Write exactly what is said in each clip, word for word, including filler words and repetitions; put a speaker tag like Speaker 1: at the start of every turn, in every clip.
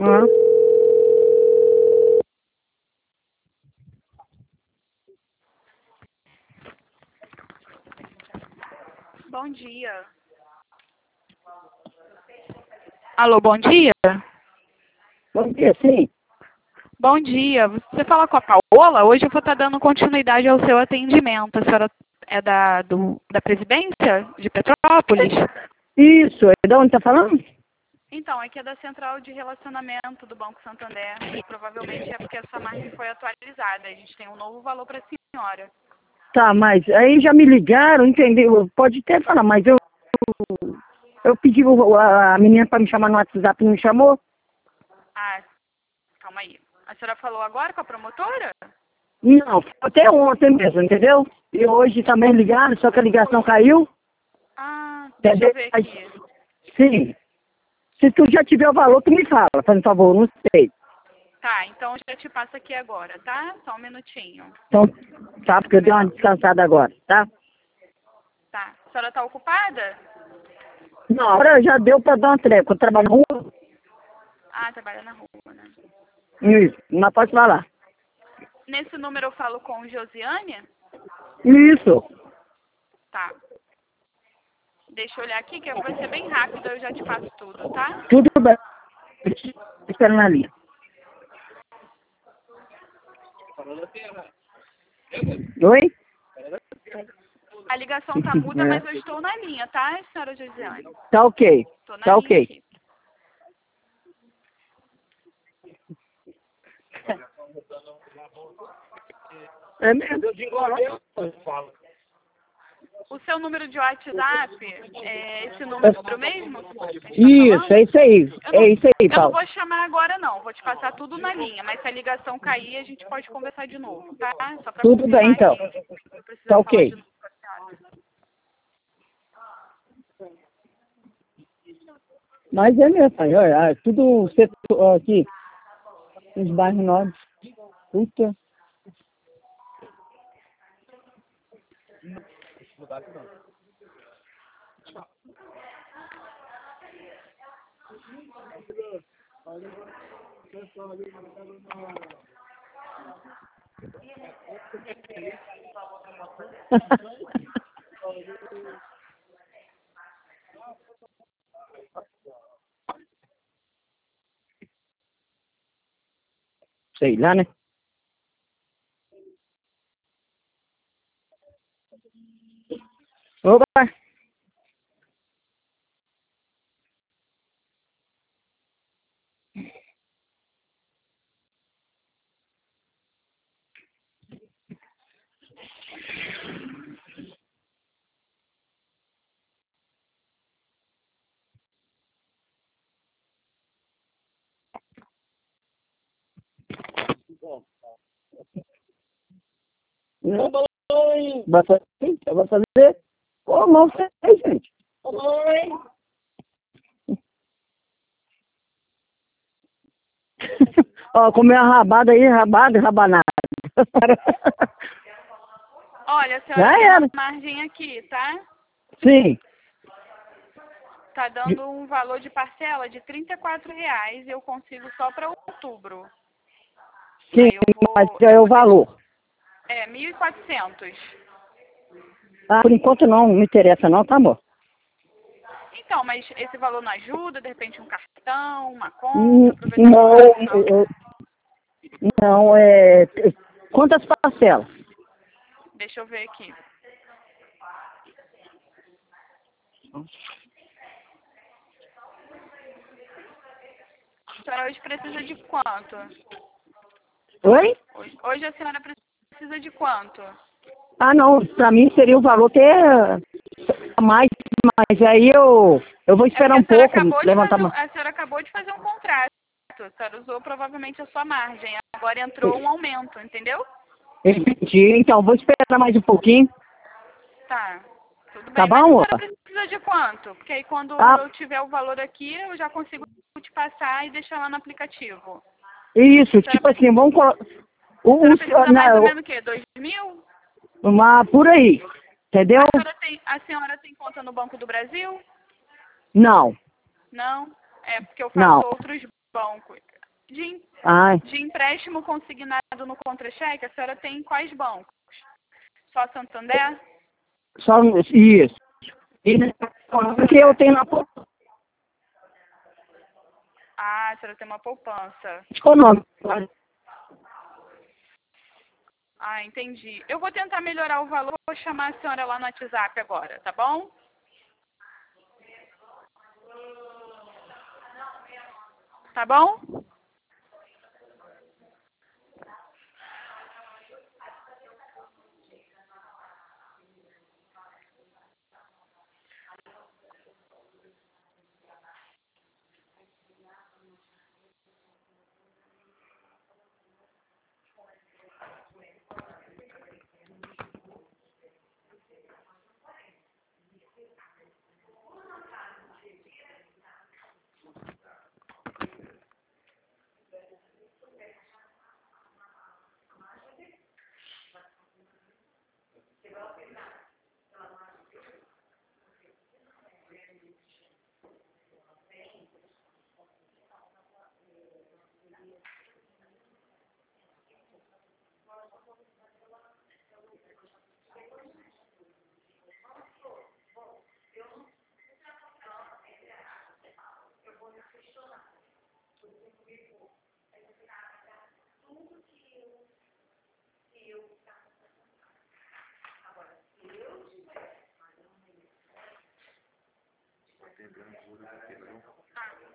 Speaker 1: Ah.
Speaker 2: Bom dia. Alô, bom dia?
Speaker 1: Bom dia, sim.
Speaker 2: Bom dia. Você fala com a Paola? Hoje eu vou estar dando continuidade ao seu atendimento. A senhora é da, do, da presidência de Petrópolis?
Speaker 1: Isso, é de onde tá falando?
Speaker 2: Então, aqui é da Central de Relacionamento do Banco Santander. E provavelmente é porque essa margem foi atualizada. A gente tem um novo valor para a senhora.
Speaker 1: Tá, mas aí já me ligaram, entendeu? Pode até falar, mas eu eu pedi o- a, a menina para me chamar no WhatsApp, não me chamou?
Speaker 2: Ah, calma aí. A senhora falou agora com a promotora?
Speaker 1: Não, foi até ontem mesmo, entendeu? E hoje também ligaram, só que a ligação caiu.
Speaker 2: Ah, deixa
Speaker 1: Entendeu?
Speaker 2: eu ver aqui.
Speaker 1: Sim. Se tu já tiver o valor, tu me fala, fazendo favor, não sei.
Speaker 2: Tá, então já te passo aqui agora, tá? Só um minutinho.
Speaker 1: Então, tá, porque eu dei uma descansada agora, tá?
Speaker 2: Tá. A senhora tá ocupada?
Speaker 1: Não, agora já deu pra dar uma trégua. Eu trabalho na rua.
Speaker 2: Ah, trabalha na rua, né?
Speaker 1: Isso, mas pode falar.
Speaker 2: Nesse número eu falo com Josiane?
Speaker 1: Isso.
Speaker 2: Tá. Deixa eu olhar aqui, que vai ser bem rápido, eu já te passo tudo, tá?
Speaker 1: Tudo bem. Espera na linha. Oi?
Speaker 2: A ligação tá muda, mas eu estou na linha, tá, senhora Josiane?
Speaker 1: Tá ok.
Speaker 2: Estou na
Speaker 1: Tá
Speaker 2: linha
Speaker 1: ok.
Speaker 2: aqui.
Speaker 1: É mesmo?
Speaker 2: O seu número de WhatsApp é esse número mesmo?
Speaker 1: Isso, é isso aí.
Speaker 2: Eu não,
Speaker 1: É isso aí,
Speaker 2: eu não
Speaker 1: Paulo.
Speaker 2: vou chamar agora não, vou te passar tudo na linha, mas se a ligação cair, a gente pode conversar de novo, tá? Só pra
Speaker 1: Tudo bem, então.
Speaker 2: confirmar aqui. Eu preciso
Speaker 1: Tá
Speaker 2: falar
Speaker 1: ok.
Speaker 2: de novo com a senhora.
Speaker 1: Mas é mesmo, pai. Olha, tudo setor aqui. Os bairros novos. Puta. Sei lá, né? Opa! Não, vai fazer? Eu vou fazer? Pô, não sei, gente. Ó, comer a rabada aí, rabada e rabanada.
Speaker 2: Olha, a senhora
Speaker 1: Já
Speaker 2: tem
Speaker 1: era.
Speaker 2: uma margem aqui, tá?
Speaker 1: Sim.
Speaker 2: Tá dando um valor de parcela de trinta e quatro reais e eu consigo só para outubro.
Speaker 1: Sim,
Speaker 2: Aí eu vou,
Speaker 1: mas
Speaker 2: eu
Speaker 1: é o
Speaker 2: vou deixar,
Speaker 1: valor.
Speaker 2: é, mil e quatrocentos.
Speaker 1: Ah, por enquanto não, não me interessa não, tá, amor?
Speaker 2: Então, mas esse valor não ajuda? De repente um cartão, uma
Speaker 1: Hum,
Speaker 2: conta, aproveitando
Speaker 1: Não,
Speaker 2: a promoção.
Speaker 1: eu- não, é... Quantas parcelas?
Speaker 2: Deixa eu ver aqui. A senhora hoje precisa de quanto?
Speaker 1: Oi?
Speaker 2: Hoje, hoje a senhora precisa de quanto?
Speaker 1: Ah, não, pra mim seria o valor até mais, mas aí eu, eu vou
Speaker 2: É porque
Speaker 1: esperar
Speaker 2: a
Speaker 1: um
Speaker 2: senhora
Speaker 1: pouco,
Speaker 2: acabou de
Speaker 1: levantar
Speaker 2: fazer, um-
Speaker 1: uma...
Speaker 2: a senhora acabou de fazer um contrato. A senhora usou provavelmente a sua margem. Agora entrou um aumento, entendeu?
Speaker 1: Entendi, então vou esperar mais um pouquinho,
Speaker 2: Tá. Tudo
Speaker 1: tá
Speaker 2: bem, mas a
Speaker 1: bom,
Speaker 2: senhora
Speaker 1: ó?
Speaker 2: precisa de quanto? Porque aí quando
Speaker 1: Ah,
Speaker 2: eu tiver o valor aqui, eu já consigo te passar e deixar lá no aplicativo.
Speaker 1: isso,
Speaker 2: A senhora,
Speaker 1: tipo
Speaker 2: pre-
Speaker 1: assim, vamos colocar...
Speaker 2: a
Speaker 1: O,
Speaker 2: senhora
Speaker 1: o,
Speaker 2: precisa mais ou
Speaker 1: não,
Speaker 2: menos o quê? Dois mil?
Speaker 1: uma, por aí, entendeu?
Speaker 2: A senhora tem, a senhora tem conta no Banco do Brasil?
Speaker 1: Não,
Speaker 2: Não? É porque eu faço
Speaker 1: não.
Speaker 2: outros banco. De, em-
Speaker 1: Ai,
Speaker 2: de empréstimo consignado no contra-cheque, a senhora tem em quais bancos? Só Santander?
Speaker 1: só isso. E porque eu tenho na poupança
Speaker 2: Ah, a senhora tem uma poupança.
Speaker 1: econômica.
Speaker 2: Ah, entendi. Eu vou tentar melhorar o valor, vou chamar a senhora lá no WhatsApp agora, tá bom? Tá bom?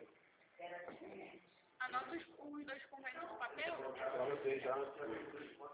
Speaker 2: Anota os, os dois convênios no papel.